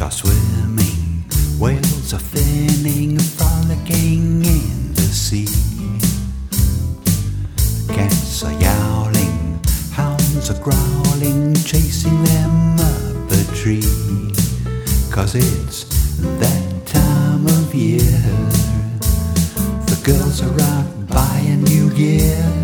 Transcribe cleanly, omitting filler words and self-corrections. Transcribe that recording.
are swimming, whales are finning, frolicking in the sea. Cats are yowling, hounds are growling, chasing them up a tree. 'Cause it's that time of year. The girls are out buying new gear.